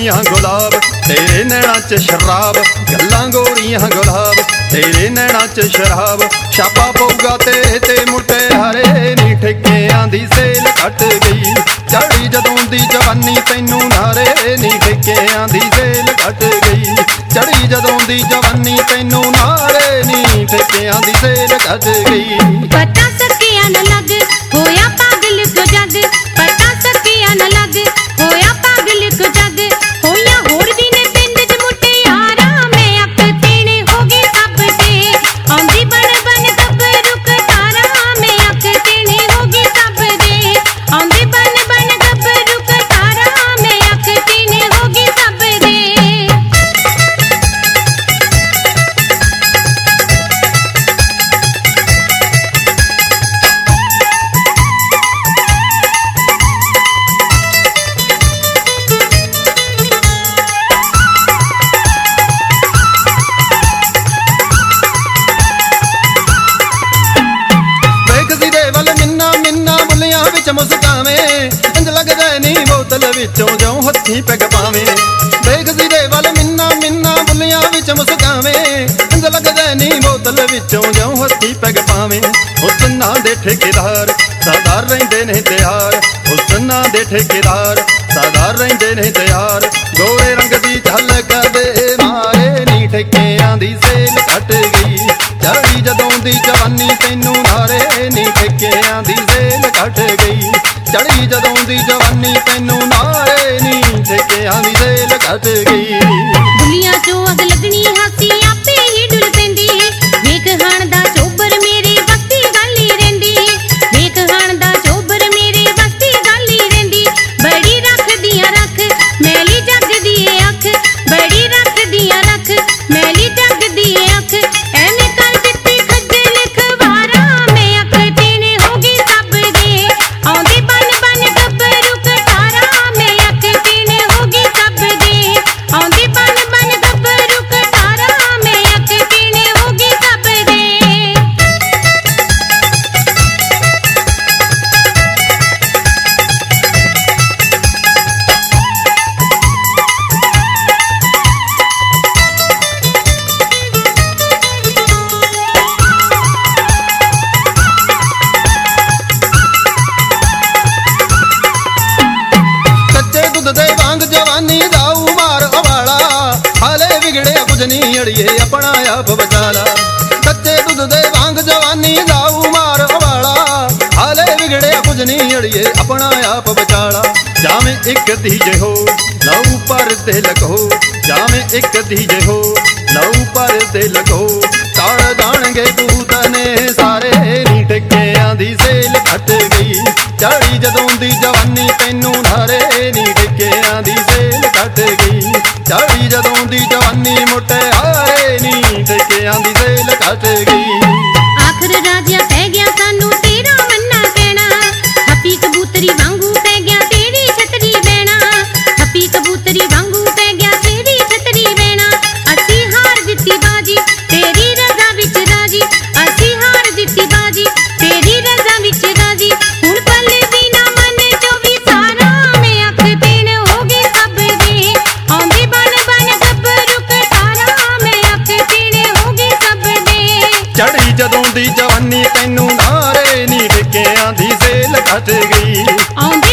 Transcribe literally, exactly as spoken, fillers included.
गोरियां गुलाब तेरे नैना च शराब, गल्लां गोरियां गुलाब तेरे नैना च शराब। छापा पऊगा ते ते मुटियारे नी ठेकियां दी सेल घट गई, चढ़ी जदों दी जवानी तैनू नारे नी ठेकियां दी सेल घट गई, चढ़ी जदों दी जवानी तैनू नारे नी ठेकियां दी सेल घट गई। पता सकिया न लग होया पागल को जग, पता सकिया न लग होया पागल को जग। होया होर भी ने पिंड च मुटियारा मैं अख तेने हो गई सब ते, आंदी बन बन गब्बरू कतारा मैं अख तेने हो गई सब दे, आंदी बन बन गब्बरू कतारा मैं अख तेने हो गई सब दे। मुस्कावे इंज लगदा नी बोतल विचों जौं हत्थीं पैग पावे, देखदी दे वल मिन्ना मिन्ना बुलियां विच मुस्कावे इंज लगदा नी बोतल विचों जौं हत्थीं पैग पावे। हुस्नां दे ठेकेदार सदा रहिंदे ने तैयार, हुस्नां दे ठेकेदार सदा रहिंदे ने तैयार। गोरे रंग दी झलक दे मारे नी ठेकियां दी सेल घट गई, चढ़ी जदों दी जवानी तैनू नारे नी ठेकियां दी सेल घट गई, चढ़ी जदों दी जवानी तैनू नारे नी ठेकियां दी सेल घट गई। दुनिया चों अग लगनी हासी आपे ही डुल पैंदी, वेख हाण दा चोबर मेरे वस्ती गाली रहिंदी, वेख हाण दा चोबर मेरे वस्ती गाली रहिंदी। बड़ी रखदियां रख मैली जगदी ए अख, बड़ी रखदियां रख मैली जगदी ए अख। एवें कर दित्ती खज्जल खवारा मैं अख तेने हो गई सब दे, आंदी बन बन गब्बरू कतारा मैं अख तेने हो गई सब दे, आंदी बन बन गब्बरू कतारा मैं अख तेने हो गई सब दे। जवानी दाऊ मार अवाला हाले बिगड़े कुछ नहीं अड़िए अपना आप बचाला, कच्चे दूध दे वांग जवानी दाऊ मार अवाला हाले बिगड़े कुछ नहीं अड़िए अपना आप बचाला। जामे एक दीजे हो लऊ पर दे लगो, जामे एक दीजे हो लऊ पर दे लगो। ताड़ जाणगे पूतने सारे नी ठेकियां दी सेल घट गई, चढ़ी जदों दी जवानी तैनू नारे नी ठेकियां दी सेल घट गई, चढ़ी जदों दी जवानी मुटियारे नी ठेकियां दी सेल घट गई। आखिर राजिया पै गया सानू तेरा मन्ना कहना, हपी कबूतरी वांगू पै गया तेरी छतरी बहना, हपी कबूतरी वांगू पै गया तेरी छतरी बहना। असी हार दित्ती बाजी तेरी रज़ा विच राजी, असी हार दित्ती बाजी तेरी रज़ा विच राजी। हुण पल भी ना मन चो विसारा मैं अख तेन हो गई सब दे, आंदी बन बन गब्बरू कतारा मैं अख तेन हो गई सब दे। चढ़ी जदों दी जवानी तैनू नारे नी ठेकियां दी सेल घट गई।